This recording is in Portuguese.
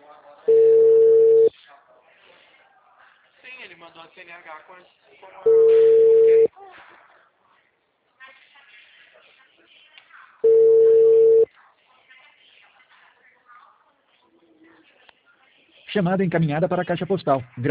Sim, ele mandou a CNH com a... Chamada encaminhada para a caixa postal.